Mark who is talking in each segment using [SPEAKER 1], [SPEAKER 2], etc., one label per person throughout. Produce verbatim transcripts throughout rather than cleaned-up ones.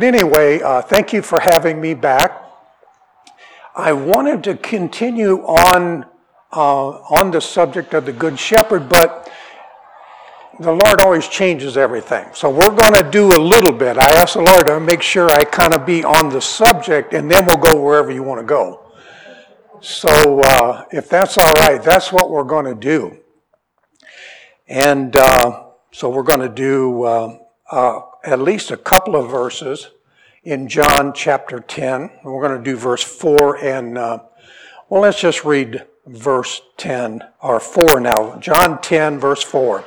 [SPEAKER 1] anyway, uh, thank you for having me back. I wanted to continue on uh, on the subject of the Good Shepherd, but the Lord always changes everything. So we're going to do a little bit. I asked the Lord to make sure I kind of be on the subject, and then we'll go wherever you want to go. So uh, if that's all right, that's what we're going to do. And uh, so we're going to do uh, uh, at least a couple of verses in John chapter ten. We're going to do verse four and, uh, well, let's just read verse ten, or four now. John ten, verse four.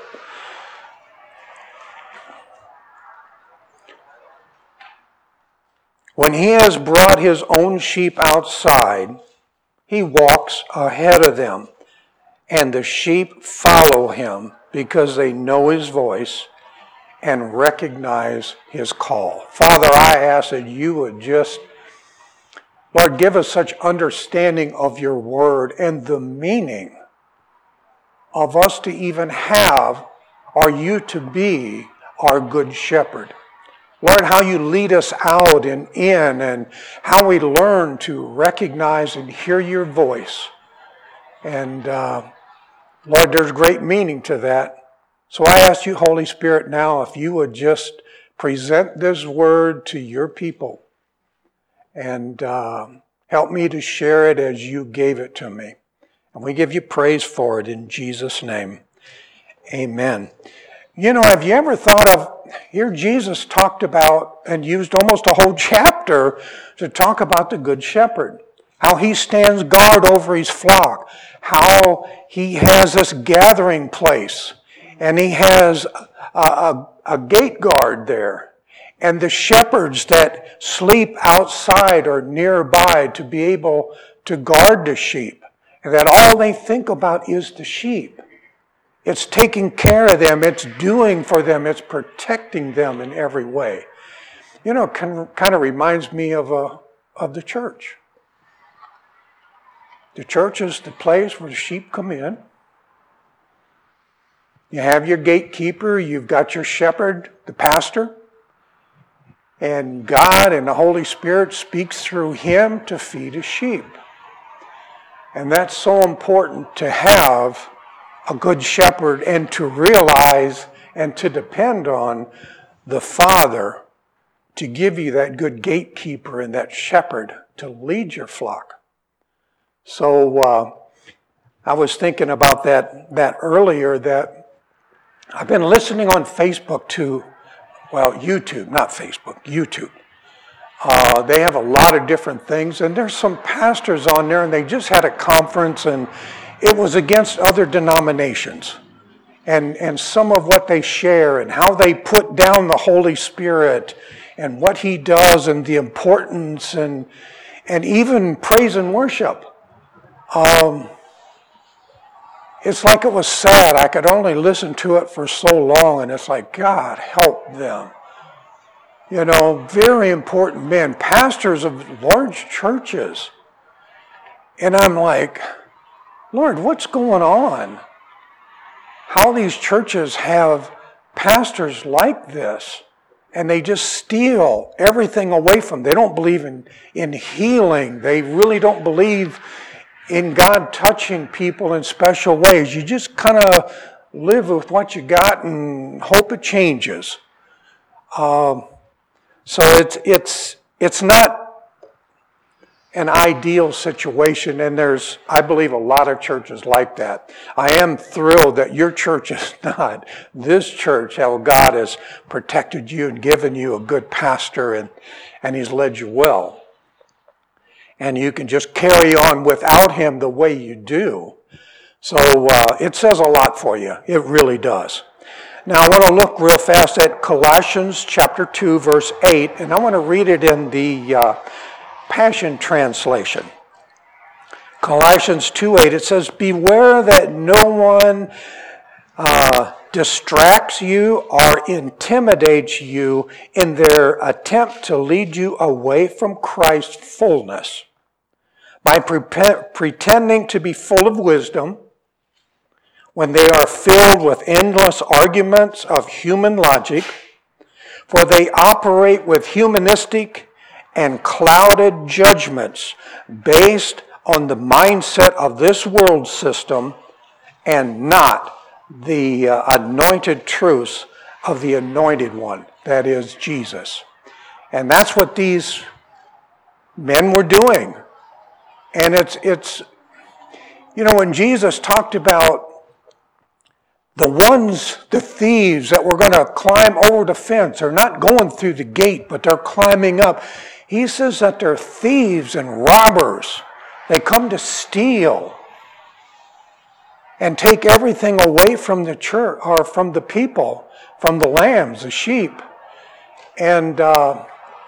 [SPEAKER 1] When he has brought his own sheep outside, he walks ahead of them, and the sheep follow him because they know his voice and recognize his call. Father, I ask that you would just, Lord, give us such understanding of your word and the meaning of us to even have, or you to be, our good shepherd. Lord, how you lead us out and in, and how we learn to recognize and hear your voice. And uh, Lord, there's great meaning to that. So I ask you, Holy Spirit, now if you would just present this word to your people and uh, help me to share it as you gave it to me. And we give you praise for it in Jesus' name. Amen. You know, have you ever thought of, here Jesus talked about and used almost a whole chapter to talk about the Good Shepherd, how he stands guard over his flock, how he has this gathering place, and he has a, a, a gate guard there, and the shepherds that sleep outside or nearby to be able to guard the sheep, and that all they think about is the sheep. It's taking care of them, it's doing for them, it's protecting them in every way. You know, it kind of reminds me of, a, of the church. The church is the place where the sheep come in. You have your gatekeeper, you've got your shepherd, the pastor, and God and the Holy Spirit speaks through him to feed his sheep. And that's so important to have a good shepherd and to realize and to depend on the Father to give you that good gatekeeper and that shepherd to lead your flock. So uh, I was thinking about that, that earlier, that I've been listening on Facebook to, well, YouTube, not Facebook, YouTube. Uh, they have a lot of different things, and there's some pastors on there, and they just had a conference, and it was against other denominations, and, and some of what they share and how they put down the Holy Spirit and what he does and the importance and, and even praise and worship. Um, it's like it was sad. I could only listen to it for so long, and it's like, God, help them. You know, very important men, pastors of large churches. And I'm like, Lord, what's going on? How these churches have pastors like this, and they just steal everything away from them. They don't believe in, in healing. They really don't believe in God touching people in special ways. You just kind of live with what you got and hope it changes. Um, so it's it's it's not an ideal situation, and there's, I believe, a lot of churches like that. I am thrilled that your church is not. This church, how God has protected you and given you a good pastor, and, and he's led you well. And you can just carry on without him the way you do. So uh, it says a lot for you. It really does. Now I want to look real fast at Colossians chapter two, verse eight, and I want to read it in the uh, Passion Translation. Colossians two eight, it says, "Beware that no one uh, distracts you or intimidates you in their attempt to lead you away from Christ's fullness by pre- pretending to be full of wisdom when they are filled with endless arguments of human logic. For they operate with humanistic and clouded judgments based on the mindset of this world system and not the uh, anointed truths of the anointed one, that is Jesus. And that's what these men were doing. And it's, it's you know, when Jesus talked about the ones, the thieves that were going to climb over the fence, are not going through the gate, but they're climbing up. He says that they're thieves and robbers. They come to steal and take everything away from the church, or from the people, from the lambs, the sheep. And uh,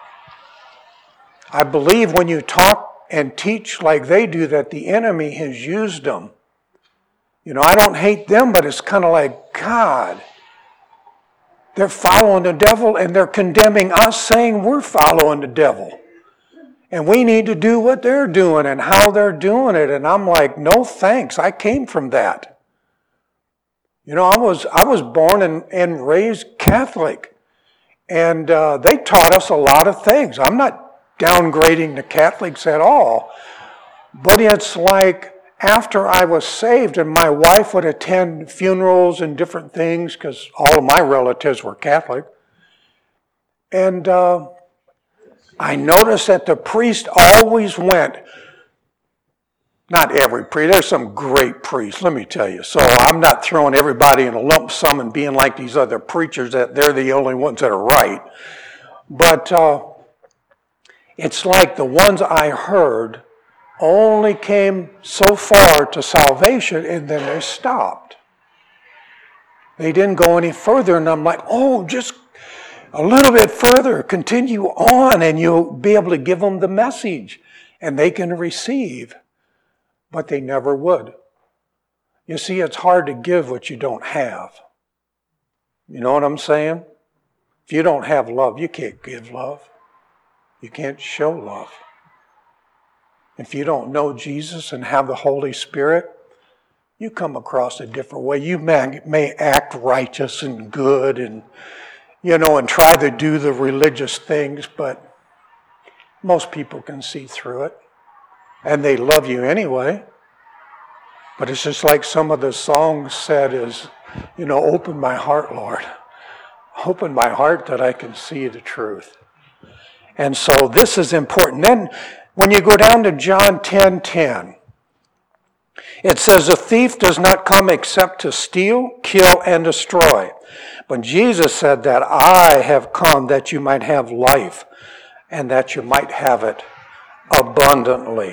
[SPEAKER 1] I believe when you talk and teach like they do, that the enemy has used them. You know, I don't hate them, but it's kind of like, God, they're following the devil and they're condemning us, saying we're following the devil. And we need to do what they're doing and how they're doing it. And I'm like, no thanks, I came from that. You know, I was I was born and, and raised Catholic. And uh, they taught us a lot of things. I'm not downgrading the Catholics at all. But it's like, after I was saved and my wife would attend funerals and different things, because all of my relatives were Catholic, and uh, I noticed that the priest always went, not every priest, there's some great priests, let me tell you. So I'm not throwing everybody in a lump sum and being like these other preachers that they're the only ones that are right. But uh, it's like the ones I heard only came so far to salvation and then they stopped. They didn't go any further, and I'm like, oh, just a little bit further, continue on, and you'll be able to give them the message and they can receive. But they never would. You see, it's hard to give what you don't have. You know what I'm saying? If you don't have love, you can't give love. You can't show love. If you don't know Jesus and have the Holy Spirit, you come across a different way. You may, may act righteous and good and, you know, and try to do the religious things, but most people can see through it. And they love you anyway. But it's just like some of the songs said is, you know, open my heart, Lord. Open my heart that I can see the truth. And so this is important. Then when you go down to John ten ten, it says, a thief does not come except to steal, kill, and destroy. But Jesus said that I have come that you might have life and that you might have it abundantly.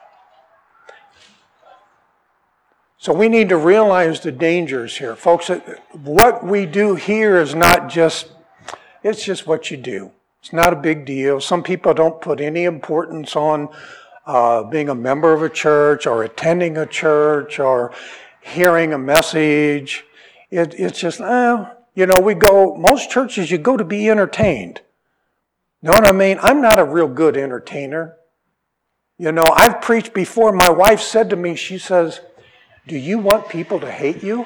[SPEAKER 1] So we need to realize the dangers here. Folks, what we do here is not just, it's just what you do. It's not a big deal. Some people don't put any importance on uh, being a member of a church or attending a church or hearing a message. It, it's just, eh, you know, we go, most churches you go to be entertained. You know what I mean? I'm not a real good entertainer. You know, I've preached before. My wife said to me, she says, do you want people to hate you?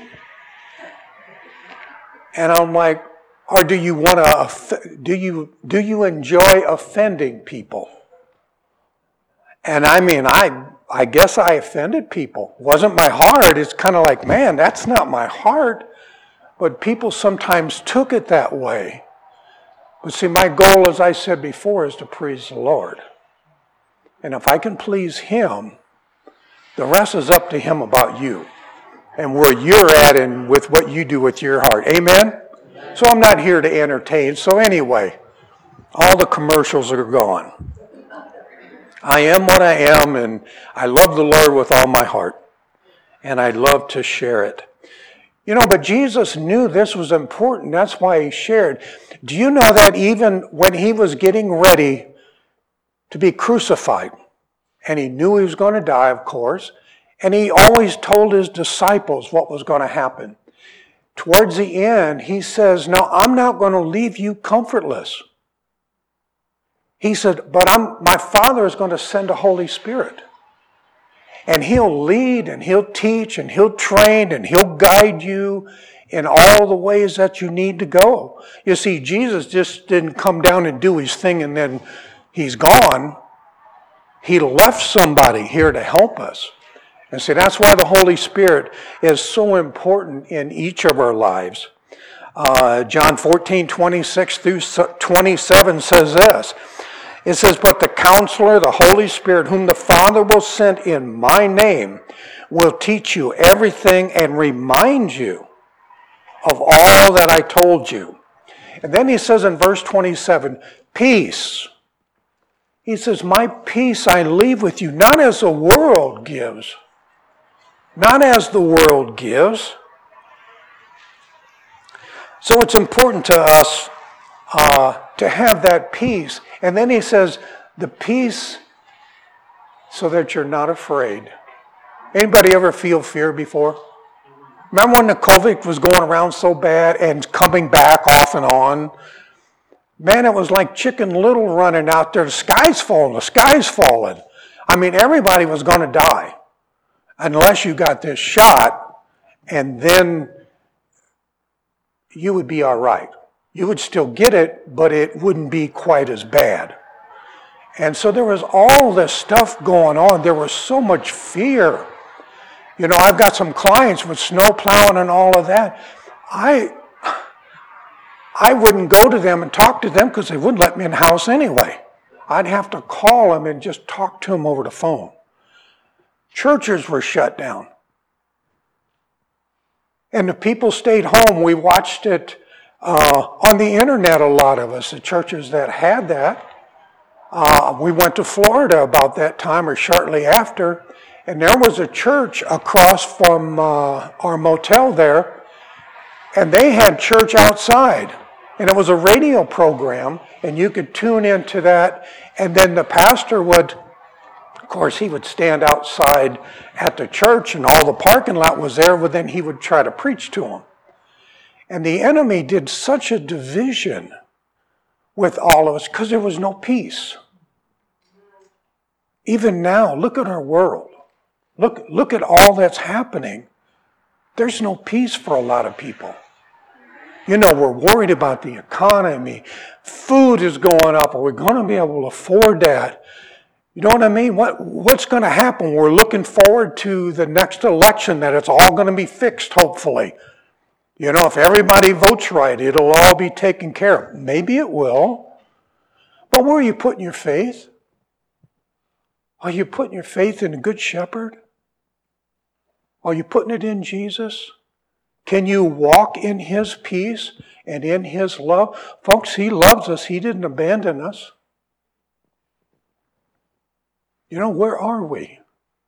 [SPEAKER 1] And I'm like, or do you want to, do you, do you enjoy offending people? And I mean, I, I guess I offended people. It wasn't my heart. It's kind of like, man, that's not my heart. But people sometimes took it that way. But see, my goal, as I said before, is to please the Lord. And if I can please Him, the rest is up to Him about you and where you're at and with what you do with your heart. Amen? So I'm not here to entertain. So anyway, all the commercials are gone. I am what I am, and I love the Lord with all my heart. And I love to share it. You know, but Jesus knew this was important. That's why He shared. Do you know that even when He was getting ready to be crucified, and He knew He was going to die, of course, and He always told His disciples what was going to happen. Towards the end, He says, no, I'm not going to leave you comfortless. He said, but I'm, my Father is going to send a Holy Spirit. And He'll lead and He'll teach and He'll train and He'll guide you in all the ways that you need to go. You see, Jesus just didn't come down and do his thing and then he's gone. He left somebody here to help us. And see, that's why the Holy Spirit is so important in each of our lives. Uh, John fourteen, twenty-six through twenty-seven says this. It says, but the Counselor, the Holy Spirit, whom the Father will send in my name, will teach you everything and remind you of all that I told you. And then he says in verse twenty-seven, peace. He says, my peace I leave with you, not as the world gives. Not as the world gives. So it's important to us uh, to have that peace. And then he says, the peace so that you're not afraid. Anybody ever feel fear before? Remember when the COVID was going around so bad and coming back off and on? Man, it was like Chicken Little running out there. The sky's falling, the sky's falling. I mean, everybody was going to die unless you got this shot, and then you would be all right. You would still get it, but it wouldn't be quite as bad. And so there was all this stuff going on. There was so much fear. You know, I've got some clients with snow plowing and all of that. I I wouldn't go to them and talk to them because they wouldn't let me in the house anyway. I'd have to call them and just talk to them over the phone. Churches were shut down. And the people stayed home. We watched it uh, on the internet, a lot of us, the churches that had that. Uh, we went to Florida about that time or shortly after, and there was a church across from uh, our motel there, and they had church outside. And it was a radio program, and you could tune into that, and then the pastor would, of course, he would stand outside at the church, and all the parking lot was there, but then he would try to preach to them. And the enemy did such a division with all of us because there was no peace. Even now, look at our world. Look, look at all that's happening. There's no peace for a lot of people. You know, we're worried about the economy. Food is going up. Are we going to be able to afford that? You know what I mean? What, what's going to happen? We're looking forward to the next election, that it's all going to be fixed, hopefully. You know, if everybody votes right, it'll all be taken care of. Maybe it will. But where are you putting your faith? Are you putting your faith in the Good Shepherd? Are you putting it in Jesus? Can you walk in His peace and in His love? Folks, He loves us. He didn't abandon us. You know, where are we?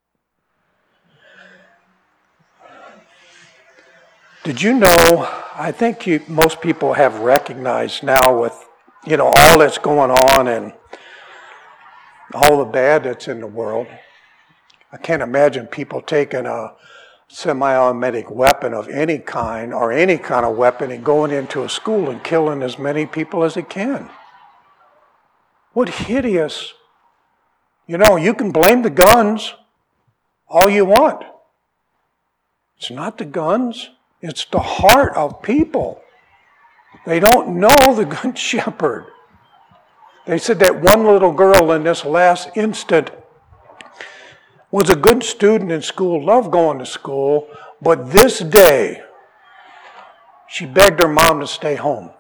[SPEAKER 1] Did you know, I think you, most people have recognized now with, you know, all that's going on and all the bad that's in the world. I can't imagine people taking a semi-automatic weapon of any kind or any kind of weapon and going into a school and killing as many people as they can. What hideous. You know, you can blame the guns all you want. It's not the guns. It's the heart of people. They don't know the Good Shepherd. They said that one little girl in this last instant was a good student in school, loved going to school, but this day she begged her mom to stay home.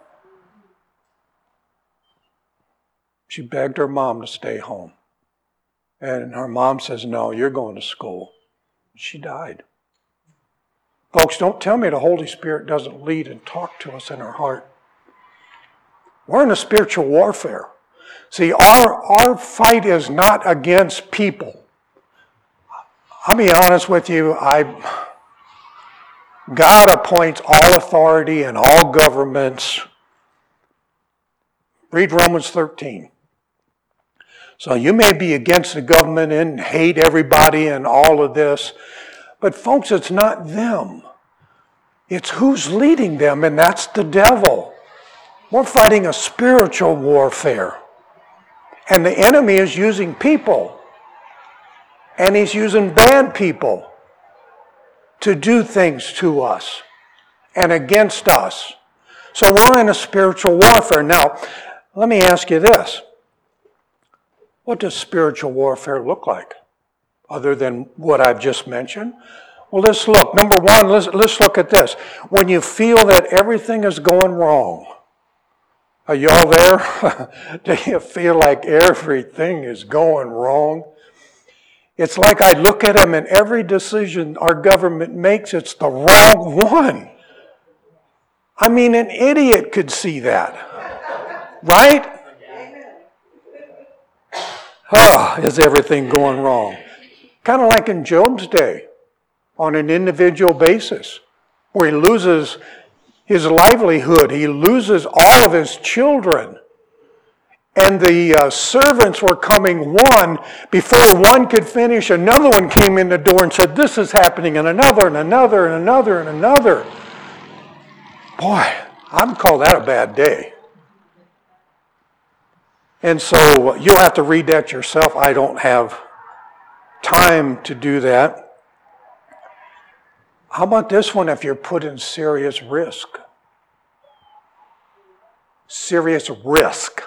[SPEAKER 1] She begged her mom to stay home. And her mom says, no, you're going to school. She died. Folks, don't tell me the Holy Spirit doesn't lead and talk to us in our heart. We're in a spiritual warfare. See, our, our fight is not against people. I'll be honest with you, I, God appoints all authority and all governments. Read Romans thirteen. So you may be against the government and hate everybody and all of this, but folks, it's not them. It's who's leading them, and that's the devil. We're fighting a spiritual warfare. And the enemy is using people. And he's using bad people to do things to us. and against us. So we're in a spiritual warfare. Now, let me ask you this. What does spiritual warfare look like, other than what I've just mentioned? Well, let's look. Number one, let's, let's look at this. When you feel that everything is going wrong, are y'all there? Do you feel like everything is going wrong? It's like I look at them and every decision our government makes, it's the wrong one. I mean, an idiot could see that. Right? Oh, is everything going wrong? Kind of like in Job's day, on an individual basis, where he loses his livelihood, he loses all of his children. And the uh, servants were coming one, before one could finish, another one came in the door and said, this is happening, and another, and another, and another, and another. Boy, I'd call that a bad day. And so you'll have to read that yourself. I don't have time to do that. How about this one if you're put in serious risk? Serious risk.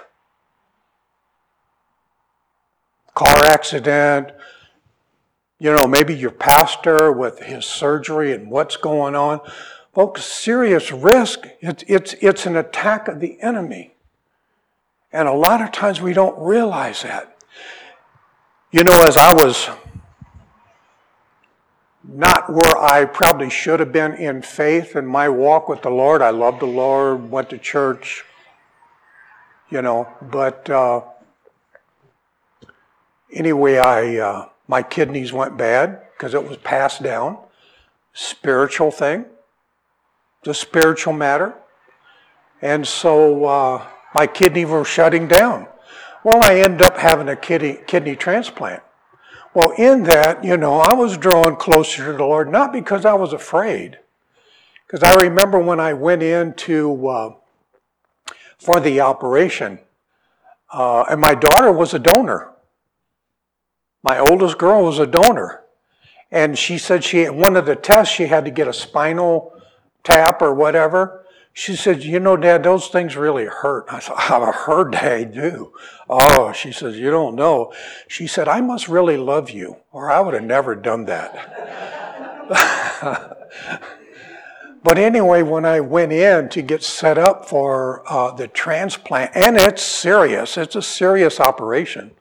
[SPEAKER 1] Car accident, you know, maybe your pastor with his surgery and what's going on. Folks, serious risk, it's, it's, it's an attack of the enemy. And a lot of times we don't realize that. You know, as I was not where I probably should have been in faith in my walk with the Lord. I loved the Lord, went to church, you know, but uh, anyway, I uh, my kidneys went bad because it was passed down. Spiritual thing. It's a spiritual matter. And so uh, my kidney were shutting down. Well, I ended up having a kidney, kidney transplant. Well, in that, you know, I was drawing closer to the Lord, not because I was afraid. Because I remember when I went in to, uh, for the operation, uh, and my daughter was a donor. My oldest girl was a donor. And she said she, one of the tests, she had to get a spinal tap or whatever. She said, you know, Dad, those things really hurt. I thought, I've heard they do. Oh, she says, you don't know. She said, I must really love you, or I would have never done that. But anyway, when I went in to get set up for uh, the transplant, and it's serious, it's a serious operation.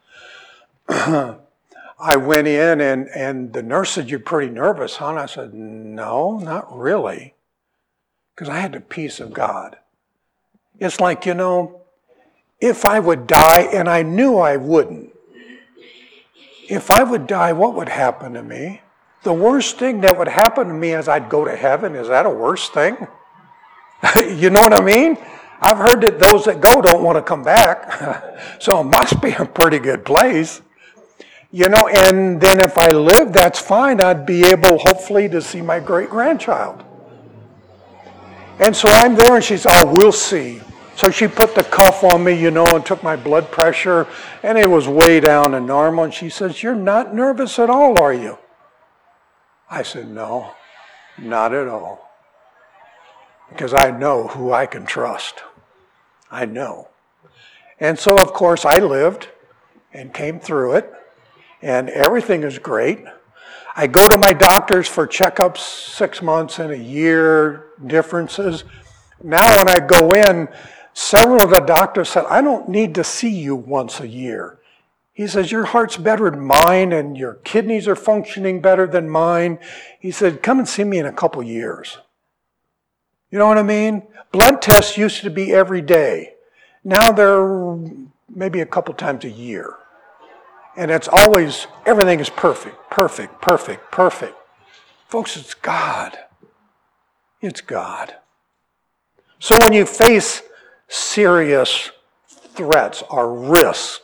[SPEAKER 1] I went in, and, and the nurse said, you're pretty nervous, huh? And I said, no, not really. Because I had the peace of God. It's like, you know, if I would die, and I knew I wouldn't, if I would die, what would happen to me? The worst thing that would happen to me is I'd go to heaven. Is that a worse thing? You know what I mean? I've heard that those that go don't want to come back. So it must be a pretty good place. You know, and then if I live, that's fine. I'd be able, hopefully, to see my great-grandchild. And so I'm there, and she said, oh, we'll see. So she put the cuff on me, you know, and took my blood pressure, and it was way down to normal. And she says, you're not nervous at all, are you? I said, no, not at all. Because I know who I can trust. I know. And so, of course, I lived and came through it, and everything is great. I go to my doctors for checkups six months and a year differences. Now when I go in, several of the doctors said, I don't need to see you once a year. He says, your heart's better than mine and your kidneys are functioning better than mine. He said, come and see me in a couple years. You know what I mean? Blood tests used to be every day. Now they're maybe a couple times a year. And it's always, everything is perfect, perfect, perfect, perfect. Folks, it's God. It's God. So when you face serious threats or risk,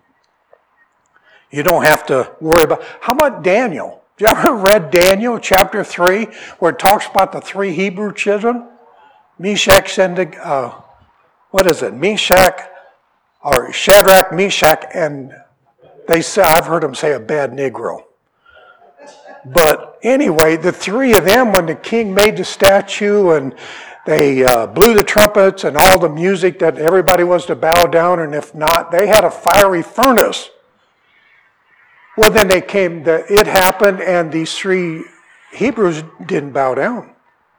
[SPEAKER 1] you don't have to worry about, how about Daniel? Did you ever read Daniel chapter three, where it talks about the three Hebrew children? Meshach, and uh, what is it? Meshach, or Shadrach, Meshach, and they say, I've heard them say a bad Negro. But anyway, the three of them, when the king made the statue and they uh, blew the trumpets and all the music that everybody was to bow down, and if not, they had a fiery furnace. Well, then they came, the, it happened, and these three Hebrews didn't bow down.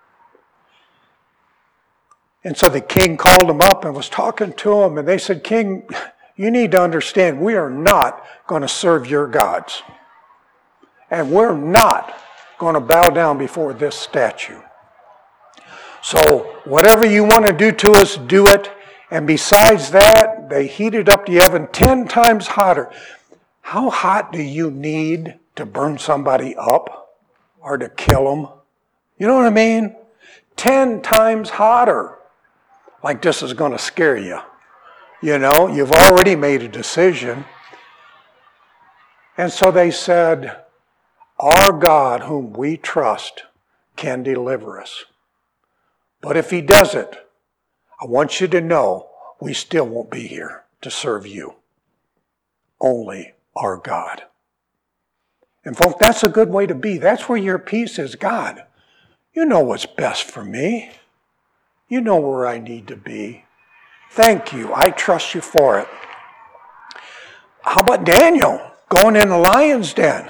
[SPEAKER 1] And so the king called them up and was talking to them, and they said, King, you need to understand, we are not going to serve your gods. And we're not going to bow down before this statue. So whatever you want to do to us, do it. And besides that, they heated up the oven ten times hotter. How hot do you need to burn somebody up or to kill them? You know what I mean? Ten times hotter. Like this is going to scare you. You know, you've already made a decision. And so they said, our God whom we trust can deliver us. But if he doesn't, I want you to know we still won't be here to serve you. Only our God. And folks, that's a good way to be. That's where your peace is. God, you know what's best for me. You know where I need to be. Thank you. I trust you for it. How about Daniel going in the lion's den?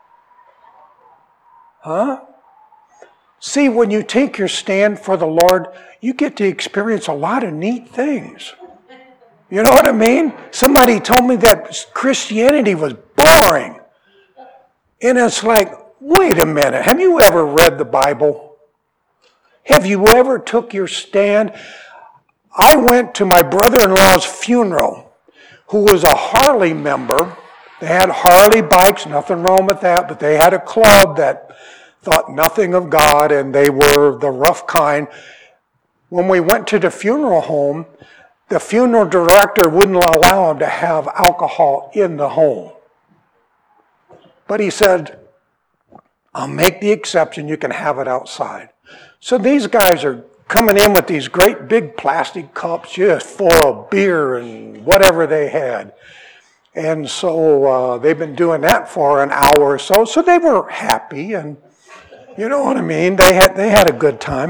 [SPEAKER 1] Huh? See, when you take your stand for the Lord, you get to experience a lot of neat things. You know what I mean? Somebody told me that Christianity was boring. And it's like, wait a minute. Have you ever read the Bible? Have you ever took your stand? I went to my brother-in-law's funeral, who was a Harley member. They had Harley bikes, nothing wrong with that, but they had a club that thought nothing of God, and they were the rough kind. When we went to the funeral home, the funeral director wouldn't allow him to have alcohol in the home. But he said, I'll make the exception, you can have it outside. So these guys are coming in with these great big plastic cups just full of beer and whatever they had. And so uh, they've been doing that for an hour or so. So they were happy, and you know what I mean? They had they had a good time.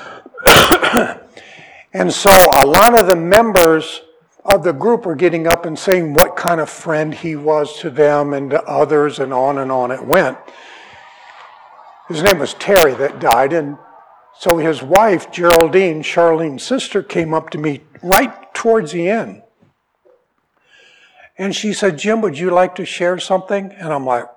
[SPEAKER 1] And so a lot of the members of the group were getting up and saying what kind of friend he was to them and to others, and on and on it went. His name was Terry that died, and so his wife, Geraldine, Charlene's sister, came up to me right towards the end. And she said, Jim, would you like to share something? And I'm like,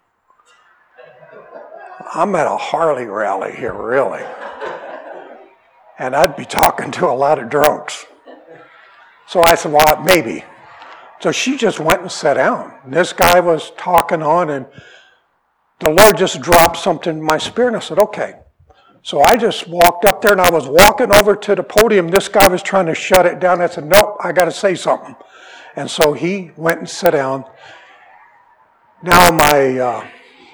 [SPEAKER 1] I'm at a Harley rally here, really. And I'd be talking to a lot of drunks. So I said, well, maybe. So she just went and sat down. And this guy was talking on, and the Lord just dropped something in my spirit, and I said, okay. So I just walked up there, and I was walking over to the podium. This guy was trying to shut it down. I said, nope, I got to say something. And so he went and sat down. Now my uh,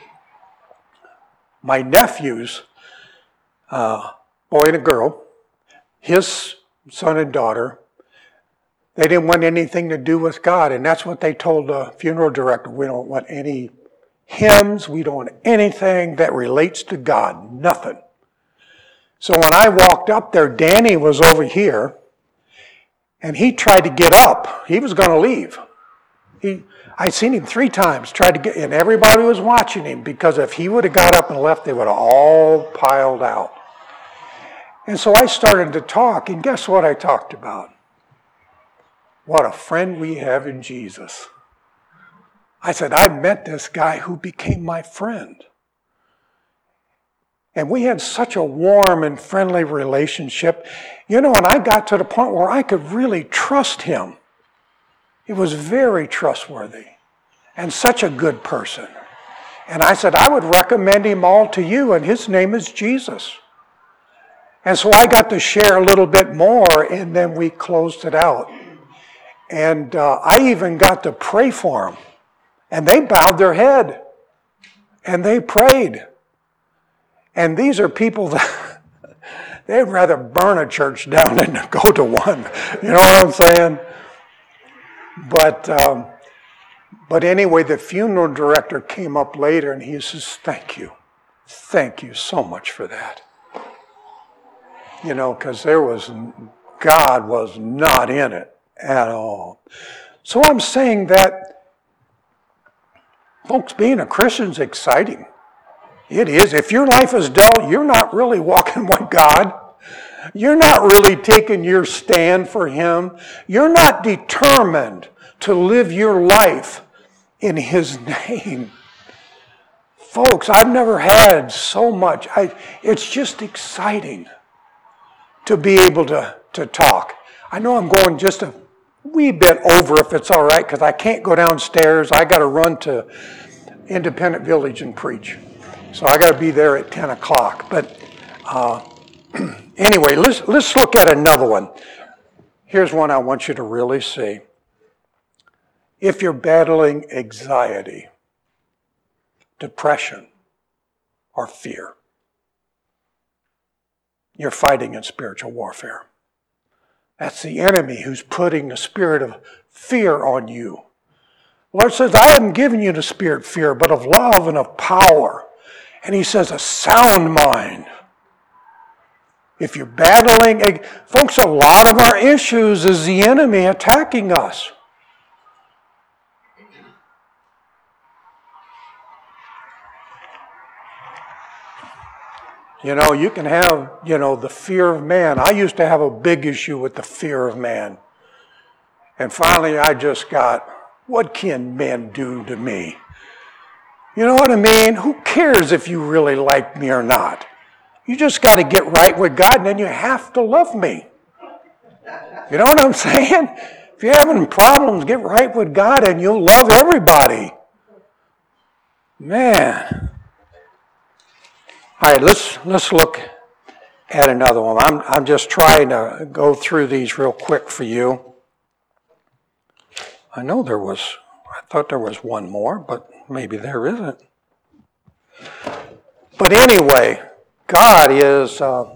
[SPEAKER 1] my nephews, uh, boy and a girl, his son and daughter, they didn't want anything to do with God. And that's what they told the funeral director. We don't want any hymns. We don't want anything that relates to God. Nothing. So when I walked up there, Danny was over here. And he tried to get up. He was going to leave. He, I'd seen him three times, tried to get, and everybody was watching him, because if he would have got up and left, they would have all piled out. And so I started to talk, and guess what I talked about? What a friend we have in Jesus. I said, I met this guy who became my friend. And we had such a warm and friendly relationship. You know, and I got to the point where I could really trust him. He was very trustworthy and such a good person. And I said, I would recommend him all to you, and his name is Jesus. And so I got to share a little bit more, and then we closed it out. And uh, I even got to pray for him. And they bowed their head, and they prayed. And these are people that they'd rather burn a church down than to go to one. You know what I'm saying? But um, But anyway, the funeral director came up later and he says, thank you. Thank you so much for that. You know, because there was, God was not in it at all. So I'm saying that, folks, being a Christian is exciting. It is. If your life is dull, you're not really walking with God. You're not really taking your stand for Him. You're not determined to live your life in His name. Folks, I've never had so much. I, it's just exciting to be able to, to talk. I know I'm going just a wee bit over if it's all right, because I can't go downstairs. I got to run to Independent Village and preach. So I got to be there at ten o'clock. But uh, anyway, let's, let's look at another one. Here's one I want you to really see. If you're battling anxiety, depression, or fear, you're fighting in spiritual warfare. That's the enemy who's putting the spirit of fear on you. The Lord says, I haven't given you the spirit of fear, but of love and of power. And He says, a sound mind. If you're battling, folks, a lot of our issues is the enemy attacking us. You know, you can have, you know, the fear of man. I used to have a big issue with the fear of man. And finally I just got, what can men do to me? You know what I mean? Who cares if you really like me or not? You just got to get right with God, and then you have to love me. You know what I'm saying? If you're having problems, get right with God and you'll love everybody. Man. All right, let's let's look at another one. I'm I'm just trying to go through these real quick for you. I know there was, I thought there was one more, but maybe there isn't. But anyway, God is, uh,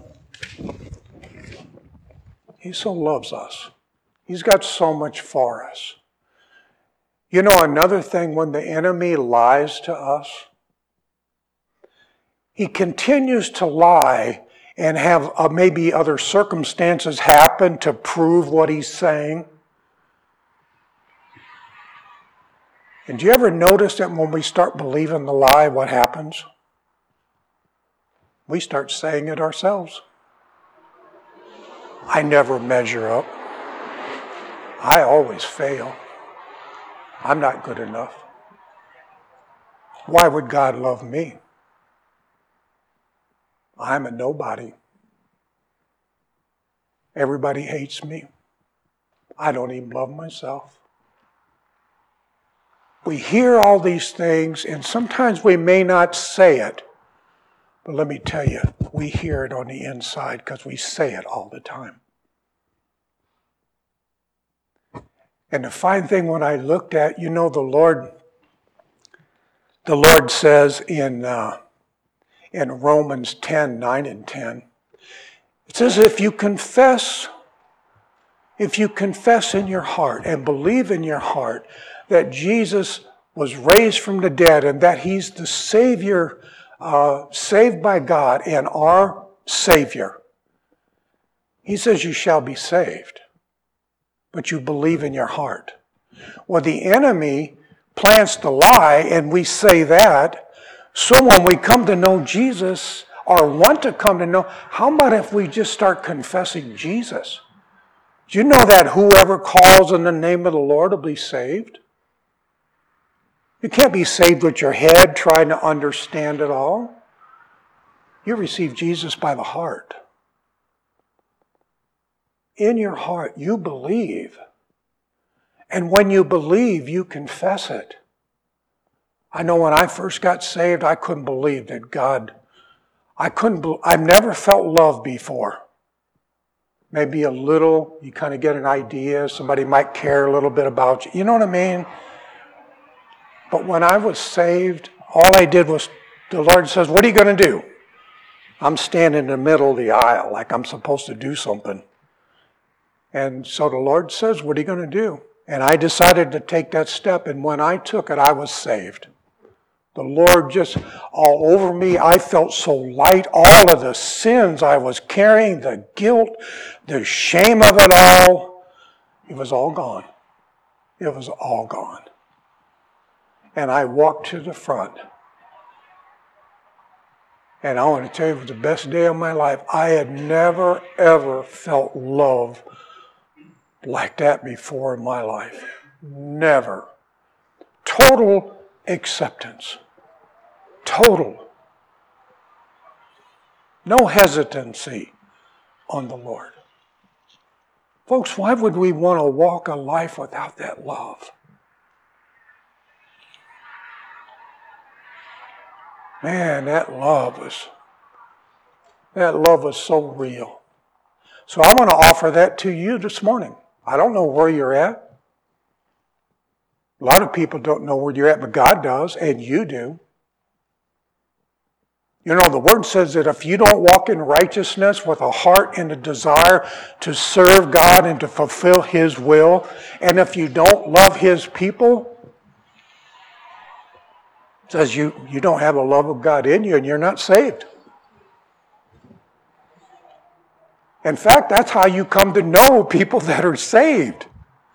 [SPEAKER 1] He so loves us. He's got so much for us. You know, another thing, when the enemy lies to us, he continues to lie and have uh, maybe other circumstances happen to prove what he's saying. And do you ever notice that when we start believing the lie, what happens? We start saying it ourselves. I never measure up. I always fail. I'm not good enough. Why would God love me? I'm a nobody. Everybody hates me. I don't even love myself. We hear all these things, and sometimes we may not say it, but let me tell you, we hear it on the inside because we say it all the time. And the fine thing when I looked at, you know, the Lord, the Lord says in uh, in Romans ten, nine and ten, it says, if you confess, if you confess in your heart and believe in your heart that Jesus was raised from the dead and that He's the Savior, uh, saved by God and our Savior, He says you shall be saved, but you believe in your heart. Well, the enemy plants the lie, and we say that. So when we come to know Jesus, or want to come to know, how about if we just start confessing Jesus? Do you know that whoever calls in the name of the Lord will be saved? You can't be saved with your head trying to understand it all. You receive Jesus by the heart. In your heart, you believe. And when you believe, you confess it. I know when I first got saved, I couldn't believe that God, I couldn't, I've never felt love before. Maybe a little, you kind of get an idea, somebody might care a little bit about you. You know what I mean? But when I was saved, all I did was, the Lord says, what are you going to do? I'm standing in the middle of the aisle like I'm supposed to do something. And so the Lord says, what are you going to do? And I decided to take that step, and when I took it, I was saved. The Lord just all over me. I felt so light. All of the sins I was carrying, the guilt, the shame of it all, it was all gone. It was all gone. And I walked to the front. And I want to tell you, it was the best day of my life. I had never, ever felt love like that before in my life. Never. Total acceptance. Total. No hesitancy on the Lord. Folks, why would we want to walk a life without that love? Man, that love was, that love was so real. So I want to offer that to you this morning. I don't know where you're at. A lot of people don't know where you're at, but God does, and you do. You know, the Word says that if you don't walk in righteousness with a heart and a desire to serve God and to fulfill His will, and if you don't love His people, it says you, you don't have the love of God in you and you're not saved. In fact, that's how you come to know people that are saved.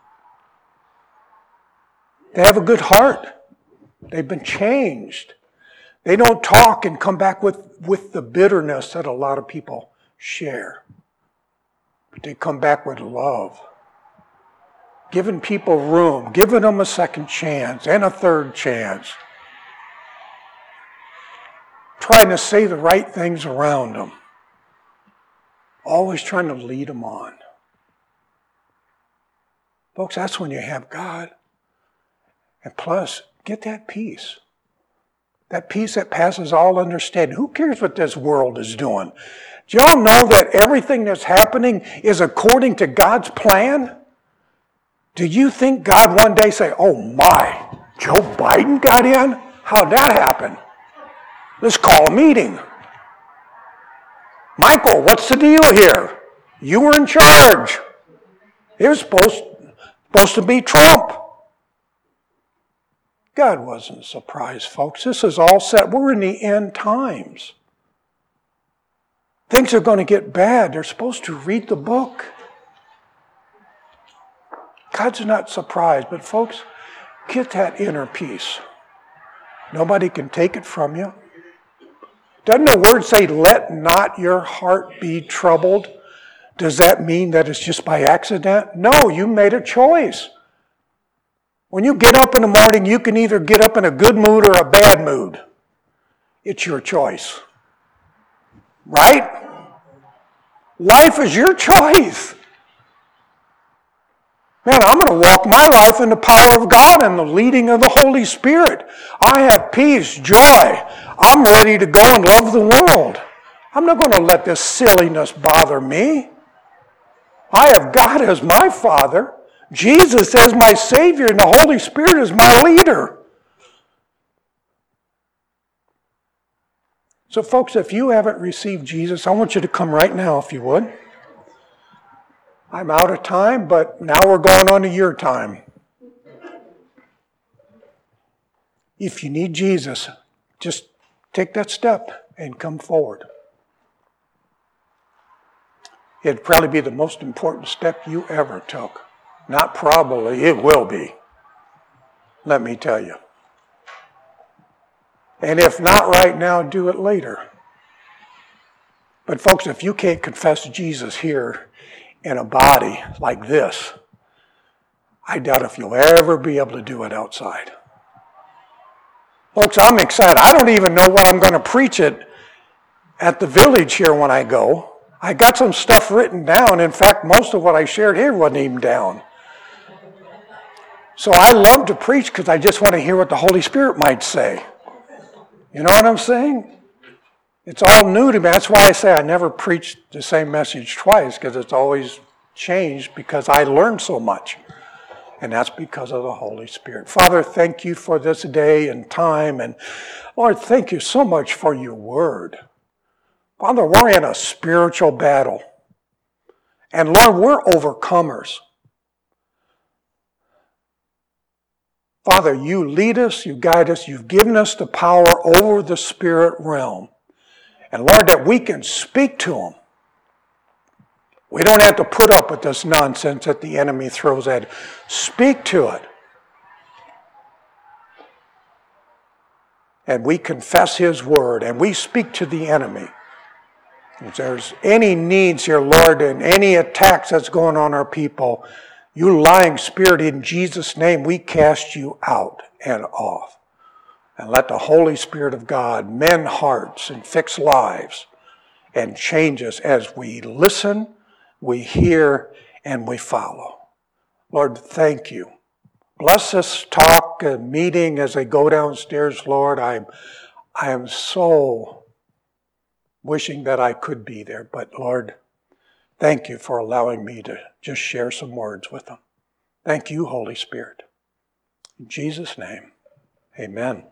[SPEAKER 1] They have a good heart. They've been changed. They don't talk and come back with, with the bitterness that a lot of people share. But they come back with love. Giving people room, giving them a second chance and a third chance. Trying to say the right things around them. Always trying to lead them on. Folks, that's when you have God. And plus, get that peace. That peace that passes all understanding. Who cares what this world is doing? Do y'all know that everything that's happening is according to God's plan? Do you think God one day say, oh my, Joe Biden got in? How'd that happen? Let's call a meeting. Michael, what's the deal here? You were in charge. It was supposed, supposed to be Trump. God wasn't surprised, folks. This is all set. We're in the end times. Things are going to get bad. They're supposed to read the book. God's not surprised, but folks, get that inner peace. Nobody can take it from you. Doesn't the word say, let not your heart be troubled? Does that mean that it's just by accident? No, you made a choice. When you get up in the morning, you can either get up in a good mood or a bad mood. It's your choice. Right? Life is your choice. Man, I'm going to walk my life in the power of God and the leading of the Holy Spirit. I have peace, joy. I'm ready to go and love the world. I'm not going to let this silliness bother me. I have God as my Father, Jesus as my Savior, and the Holy Spirit as my leader. So folks, if you haven't received Jesus, I want you to come right now if you would. I'm out of time, but now we're going on to your time. If you need Jesus, just take that step and come forward. It'd probably be the most important step you ever took. Not probably, it will be. Let me tell you. And if not right now, do it later. But folks, if you can't confess Jesus here in a body like this, I doubt if you'll ever be able to do it outside. Folks, I'm excited. I don't even know what I'm going to preach it at the village here when I go. I got some stuff written down. In fact, most of what I shared here wasn't even down. So I love to preach because I just want to hear what the Holy Spirit might say. You know what I'm saying? It's all new to me. That's why I say I never preach the same message twice, because it's always changed because I learned so much. And that's because of the Holy Spirit. Father, thank you for this day and time. And Lord, thank you so much for your word. Father, we're in a spiritual battle. And Lord, we're overcomers. Father, you lead us, you guide us, you've given us the power over the spirit realm. And Lord, that we can speak to them. We don't have to put up with this nonsense that the enemy throws at us. Speak to it. And we confess his word, and we speak to the enemy. If there's any needs here, Lord, and any attacks that's going on our people, you lying spirit, in Jesus' name, we cast you out and off. And let the Holy Spirit of God mend hearts and fix lives and change us as we listen, we hear, and we follow. Lord, thank you. Bless this talk and meeting as they go downstairs, Lord. I, I am so wishing that I could be there. But Lord, thank you for allowing me to just share some words with them. Thank you, Holy Spirit. In Jesus' name, amen.